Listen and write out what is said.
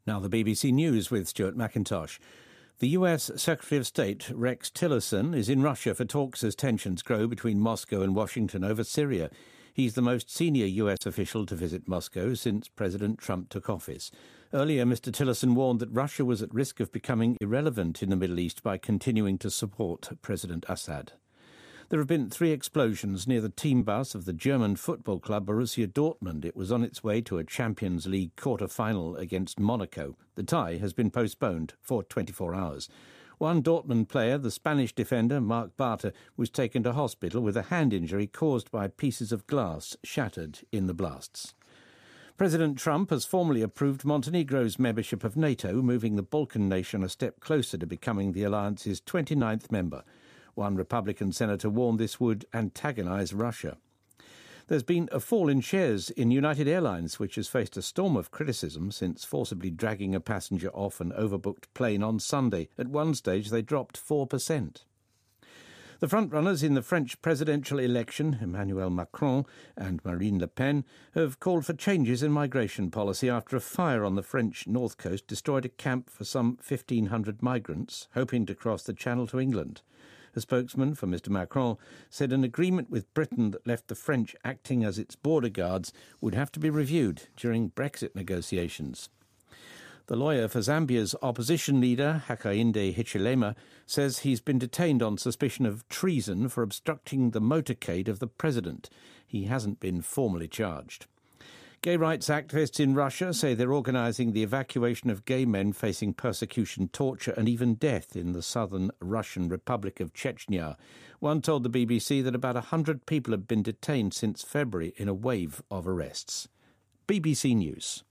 Now the BBC News with Stuart McIntosh. The US Secretary of State Rex Tillerson is in Russia for talks as tensions grow between Moscow and Washington over Syria. He's the most senior US official to visit Moscow since President Trump took office. Earlier, Mr. Tillerson warned that Russia was at risk of becoming irrelevant in the Middle East by continuing to support President Assad. There have been 3 explosions near the team bus of the German football club Borussia Dortmund. It was on its way to a Champions League quarter-final against Monaco. The tie has been postponed for 24 hours. One Dortmund player, the Spanish defender Marc Bartra, was taken to hospital with a hand injury caused by pieces of glass shattered in the blasts. President Trump has formally approved Montenegro's membership of NATO, moving the Balkan nation a step closer to becoming the alliance's 29th member. One Republican senator warned this would antagonize Russia. There's been a fall in shares in United Airlines, which has faced a storm of criticism since forcibly dragging a passenger off an overbooked plane on Sunday. At one stage, they dropped 4%. The frontrunners in the French presidential election, Emmanuel Macron and Marine Le Pen, have called for changes in migration policy after a fire on the French north coast destroyed a camp for some 1,500 migrants hoping to cross the Channel to England. A spokesman for Mr. Macron said an agreement with Britain that left the French acting as its border guards would have to be reviewed during Brexit negotiations. The lawyer for Zambia's opposition leader, Hakainde Hichilema, says he's been detained on suspicion of treason for obstructing the motorcade of the president. He hasn't been formally charged. Gay rights activists in Russia say they're organising the evacuation of gay men facing persecution, torture and even death in the southern Russian Republic of Chechnya. One told the BBC that about 100 people have been detained since February in a wave of arrests. BBC News.